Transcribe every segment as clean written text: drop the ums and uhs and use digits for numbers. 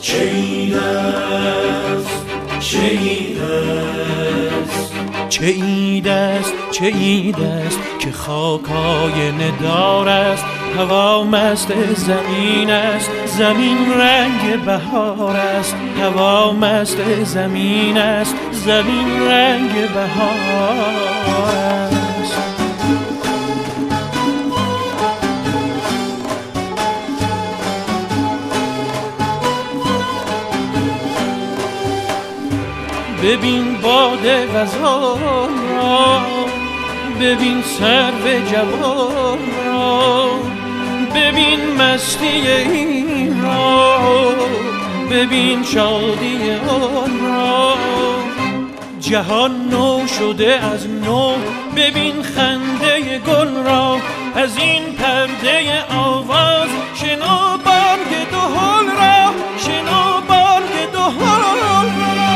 چه عید است، چه عید است، چه عید است، چه عید است که خاک آینه دار است، هوا مست زمین است، زمین رنگ بهار است، هوا مست زمین است، زمین رنگ بهار است. ببین باد غزال را، ببین سرو جوان را، ببین مستی این را، ببین شادی آن را. جهان نو شده از نو، ببین خنده گل را، از این پرده آواز شنو بانگ دهل را، شنو بانگ دهل را.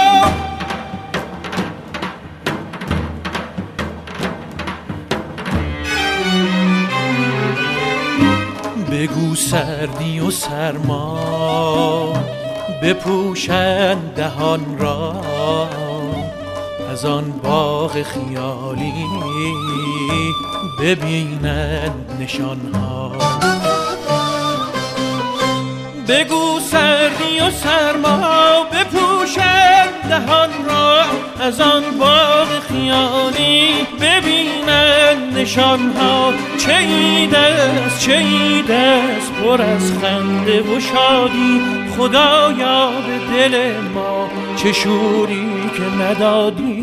بگو سردی و سرما بپوشند دهان را، از آن باغ خیالی ببینند نشانها. بگو سردی و سرما بپوشند دهان را، از آن باغ خیالی ببینند نشانها. چه عید است، چه عید است پر از خنده و شادی، خدایا به دل ما چه شوری که ندادی.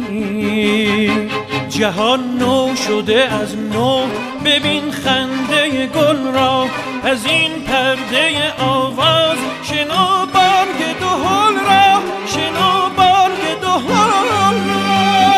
جهان نو شده از نو، ببین خنده گل را، از این پرده آواز شنو بانگ دهل را، شنو بانگ دهل را.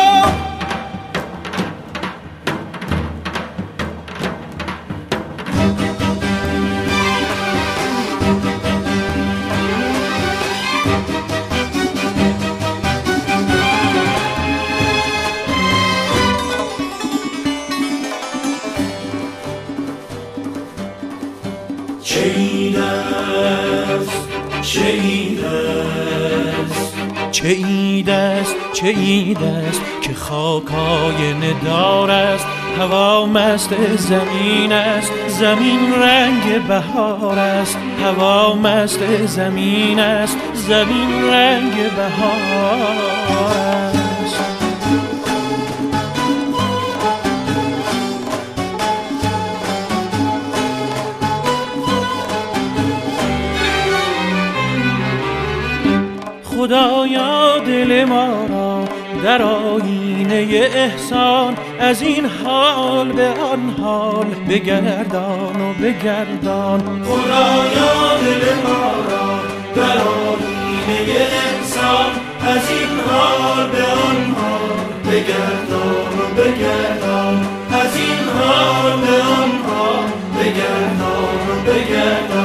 چه عید است، چه عید است، چه عید است، چه عید است که خاک آینه دار است، هوا مست زمین است، زمین رنگ بهار است، هوا مست زمین است، زمین رنگ بهار است. خدایا دل ما را در آیینه احسان، از این حال به آن حال بگردان و بگردان. خدایا دل ما را در آیینه احسان، از این حال به آن حال بگردان و بگردان، از این حال به آن حال بگردان و بگردان.